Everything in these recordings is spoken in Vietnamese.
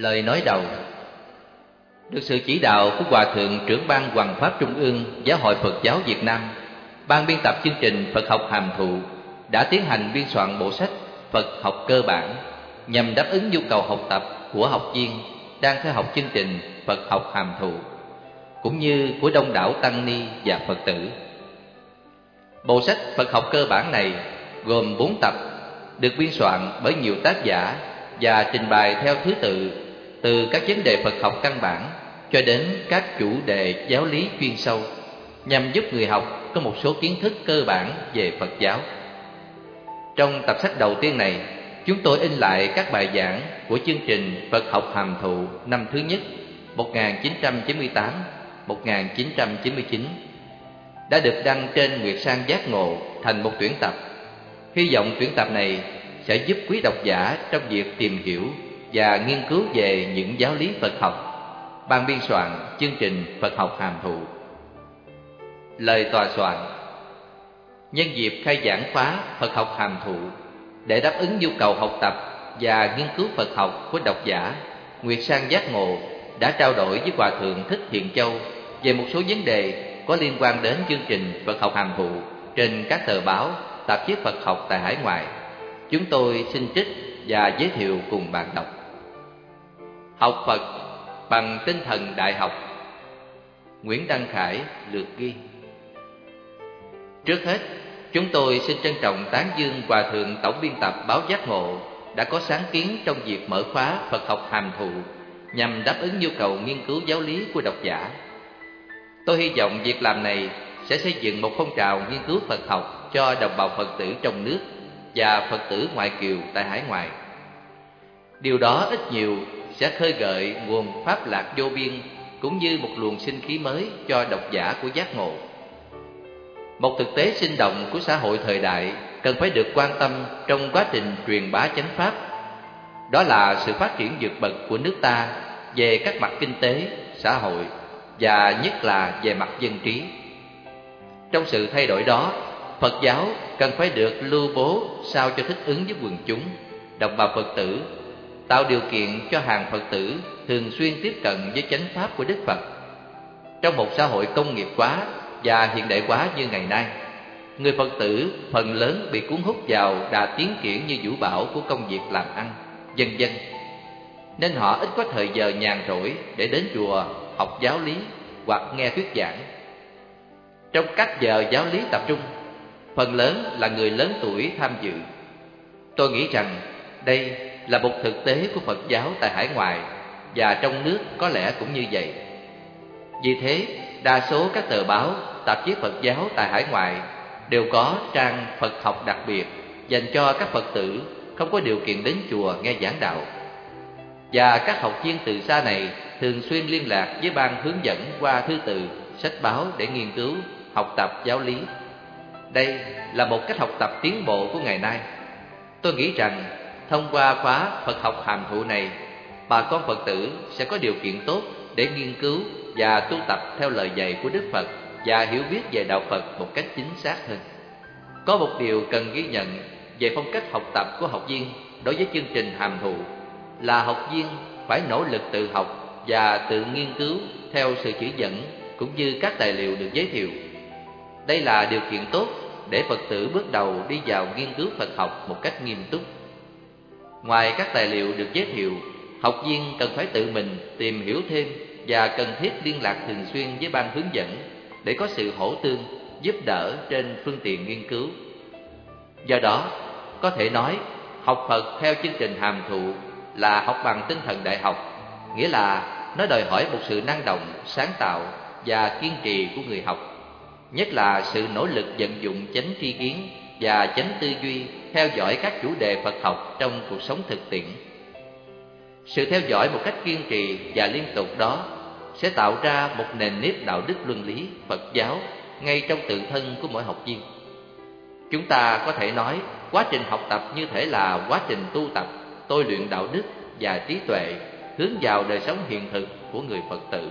Lời nói đầu. Được sự chỉ đạo của Hòa Thượng Trưởng ban Hoằng Pháp Trung ương Giáo hội Phật giáo Việt Nam, Ban biên tập chương trình Phật học hàm thụ đã tiến hành biên soạn bộ sách Phật học cơ bản nhằm đáp ứng nhu cầu học tập của học viên đang theo học chương trình Phật học hàm thụ, cũng như của đông đảo tăng ni và Phật tử. Bộ sách Phật học cơ bản này gồm 4 tập, được biên soạn bởi nhiều tác giả và trình bày theo thứ tự từ các vấn đề Phật học căn bản cho đến các chủ đề giáo lý chuyên sâu, nhằm giúp người học có một số kiến thức cơ bản về Phật giáo. Trong tập sách đầu tiên này, chúng tôi in lại các bài giảng của chương trình Phật học hàm thụ năm thứ nhất 1998-1999 đã được đăng trên Nguyệt Sang Giác Ngộ thành một tuyển tập. Hy vọng tuyển tập này sẽ giúp quý độc giả trong việc tìm hiểu và nghiên cứu về những giáo lý Phật học. Ban biên soạn chương trình Phật học hàm thụ. Lời tòa soạn. Nhân dịp khai giảng khóa Phật học hàm thụ, để đáp ứng nhu cầu học tập và nghiên cứu Phật học của độc giả, Nguyệt Sang Giác Ngộ đã trao đổi với Hòa Thượng Thích Thiện Châu về một số vấn đề có liên quan đến chương trình Phật học hàm thụ trên các tờ báo, tạp chí Phật học tại hải ngoại. Chúng tôi xin trích và giới thiệu cùng bạn đọc. Học Phật bằng tinh thần đại học. Nguyễn Đăng Khải lược ghi. Trước hết, chúng tôi xin trân trọng tán dương Hòa Thượng Tổng biên tập báo Giác Ngộ đã có sáng kiến trong việc mở khóa Phật học hàm thụ nhằm đáp ứng nhu cầu nghiên cứu giáo lý của độc giả. Tôi hy vọng việc làm này sẽ xây dựng một phong trào nghiên cứu Phật học cho đồng bào Phật tử trong nước và Phật tử ngoại kiều tại hải ngoại. Điều đó ít nhiều sẽ khơi gợi nguồn pháp lạc vô biên, cũng như một luồng sinh khí mới cho độc giả của Giác Ngộ. Một thực tế sinh động của xã hội thời đại cần phải được quan tâm trong quá trình truyền bá chánh pháp. Đó là sự phát triển vượt bậc của nước ta về các mặt kinh tế, xã hội và nhất là về mặt dân trí. Trong sự thay đổi đó, Phật giáo cần phải được lưu bố sao cho thích ứng với quần chúng, đồng bào Phật tử, tạo điều kiện cho hàng Phật tử thường xuyên tiếp cận với chánh pháp của Đức Phật. Trong một xã hội công nghiệp hóa và hiện đại hóa như ngày nay, người Phật tử phần lớn bị cuốn hút vào đà tiến triển như vũ bão của công việc làm ăn, vân vân, nên họ ít có thời giờ nhàn rỗi để đến chùa học giáo lý hoặc nghe thuyết giảng. Trong các giờ giáo lý tập trung, phần lớn là người lớn tuổi tham dự. Tôi nghĩ rằng đây là một thực tế của Phật giáo tại hải ngoại, và trong nước có lẽ cũng như vậy. Vì thế, đa số các tờ báo, tạp chí Phật giáo tại hải ngoại đều có trang Phật học đặc biệt dành cho các Phật tử không có điều kiện đến chùa nghe giảng đạo. Và các học viên từ xa này thường xuyên liên lạc với ban hướng dẫn qua thư từ, sách báo để nghiên cứu, học tập giáo lý. Đây là một cách học tập tiến bộ của ngày nay. Tôi nghĩ rằng thông qua khóa Phật học hàm thụ này, bà con Phật tử sẽ có điều kiện tốt để nghiên cứu và tu tập theo lời dạy của Đức Phật và hiểu biết về đạo Phật một cách chính xác hơn. Có một điều cần ghi nhận về phong cách học tập của học viên đối với chương trình hàm thụ là học viên phải nỗ lực tự học và tự nghiên cứu theo sự chỉ dẫn cũng như các tài liệu được giới thiệu. Đây là điều kiện tốt để Phật tử bước đầu đi vào nghiên cứu Phật học một cách nghiêm túc. Ngoài các tài liệu được giới thiệu, học viên cần phải tự mình tìm hiểu thêm và cần thiết liên lạc thường xuyên với ban hướng dẫn để có sự hỗ tương, giúp đỡ trên phương tiện nghiên cứu. Do đó, có thể nói học Phật theo chương trình hàm thụ là học bằng tinh thần đại học, nghĩa là nó đòi hỏi một sự năng động, sáng tạo và kiên trì của người học, nhất là sự nỗ lực vận dụng chánh tri kiến và chánh tư duy theo dõi các chủ đề Phật học trong cuộc sống thực tiễn. Sự theo dõi một cách kiên trì và liên tục đó sẽ tạo ra một nền nếp đạo đức luân lý Phật giáo ngay trong tự thân của mỗi học viên. Chúng ta có thể nói quá trình học tập như thể là quá trình tu tập, tôi luyện đạo đức và trí tuệ hướng vào đời sống hiện thực của người Phật tử.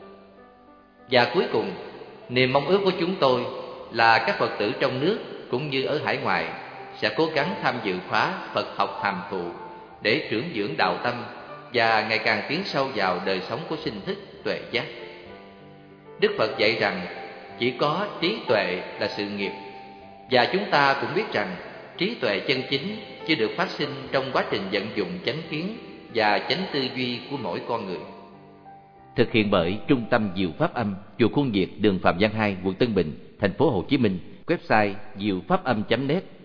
Và cuối cùng, niềm mong ước của chúng tôi là các Phật tử trong nước cũng như ở hải ngoại sẽ cố gắng tham dự khóa Phật học hàm thụ để trưởng dưỡng đạo tâm và ngày càng tiến sâu vào đời sống của sinh thức tuệ giác. Đức Phật dạy rằng chỉ có trí tuệ là sự nghiệp, và chúng ta cũng biết rằng trí tuệ chân chính chưa được phát sinh trong quá trình vận dụng chánh kiến và chánh tư duy của mỗi con người. Thực hiện bởi Trung tâm Diệu Pháp Âm, chùa Khuôn Việt, đường Phạm Văn 2, quận Tân Bình, thành phố Hồ Chí Minh. Website diệu pháp âm.net.